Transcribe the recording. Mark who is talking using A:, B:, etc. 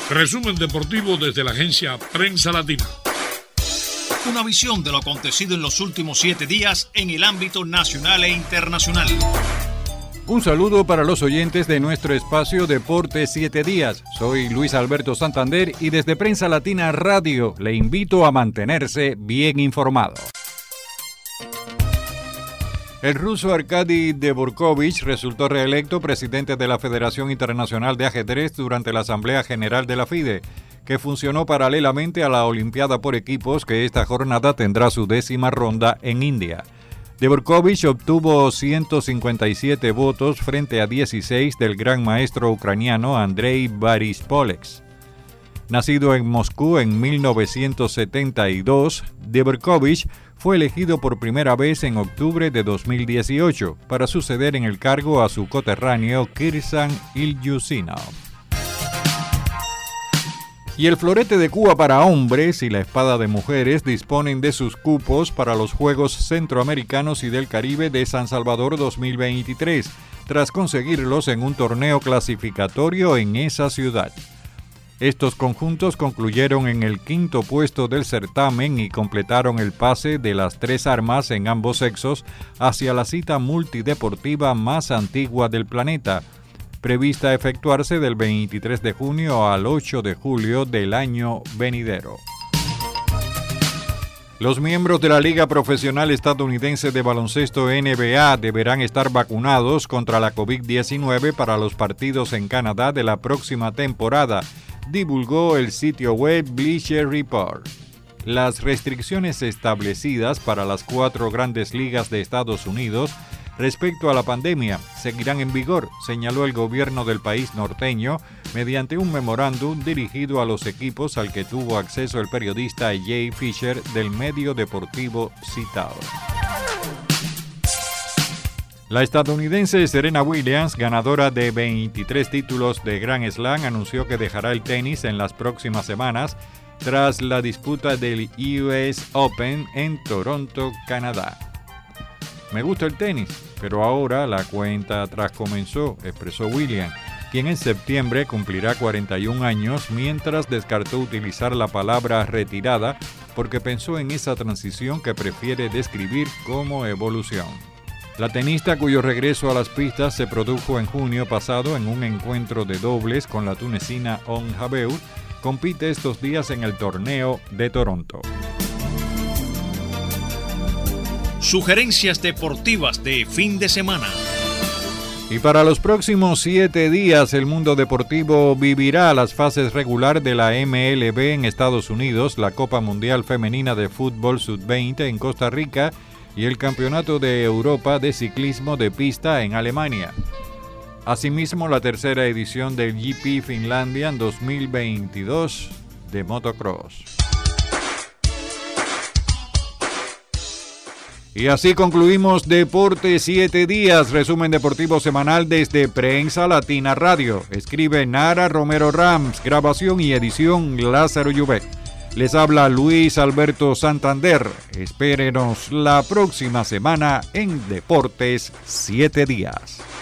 A: Resumen deportivo desde la agencia Prensa Latina.
B: Una visión de lo acontecido en los últimos 7 días en el ámbito nacional e internacional.
C: Un saludo para los oyentes de nuestro espacio Deportes 7 días. Soy Luis Alberto Santander y desde Prensa Latina Radio le invito a mantenerse bien informado. El ruso Arkady Dvorkovich resultó reelecto presidente de la Federación Internacional de Ajedrez durante la Asamblea General de la FIDE, que funcionó paralelamente a la Olimpiada por equipos que esta jornada tendrá su 10ª ronda en India. Dvorkovich obtuvo 157 votos frente a 16 del gran maestro ucraniano Andrei Borispoleks. Nacido en Moscú en 1972, Dvorkovich fue elegido por primera vez en octubre de 2018 para suceder en el cargo a su coterráneo Kirsan Ilyusinov. Y el florete de Cuba para hombres y la espada de mujeres disponen de sus cupos para los Juegos Centroamericanos y del Caribe de San Salvador 2023, tras conseguirlos en un torneo clasificatorio en esa ciudad. Estos conjuntos concluyeron en el 5º puesto del certamen y completaron el pase de las 3 armas en ambos sexos hacia la cita multideportiva más antigua del planeta, prevista a efectuarse del 23 de junio al 8 de julio del año venidero. Los miembros de la Liga Profesional Estadounidense de Baloncesto NBA deberán estar vacunados contra la COVID-19 para los partidos en Canadá de la próxima temporada, divulgó el sitio web Bleacher Report. Las restricciones establecidas para las 4 grandes ligas de Estados Unidos respecto a la pandemia seguirán en vigor, señaló el gobierno del país norteño mediante un memorándum dirigido a los equipos al que tuvo acceso el periodista Jay Fisher del medio deportivo citado. La estadounidense Serena Williams, ganadora de 23 títulos de Grand Slam, anunció que dejará el tenis en las próximas semanas tras la disputa del US Open en Toronto, Canadá. Me gusta el tenis, pero ahora la cuenta atrás comenzó, expresó Williams, quien en septiembre cumplirá 41 años mientras descartó utilizar la palabra retirada porque pensó en esa transición que prefiere describir como evolución. La tenista, cuyo regreso a las pistas se produjo en junio pasado en un encuentro de dobles con la tunecina Ons Jabeur, compite estos días en el torneo de Toronto.
B: Sugerencias deportivas de fin de semana.
C: Y para los próximos 7 días, el mundo deportivo vivirá las fases regular de la MLB en Estados Unidos, la Copa Mundial Femenina de Fútbol Sub-20 en Costa Rica y el Campeonato de Europa de Ciclismo de Pista en Alemania. Asimismo, la 3ª edición del GP Finlandia 2022 de motocross. Y así concluimos Deportes 7 días, resumen deportivo semanal desde Prensa Latina Radio. Escribe Nara Romero Rams, grabación y edición Lázaro Llubet. Les habla Luis Alberto Santander. Espérenos la próxima semana en Deportes 7 días.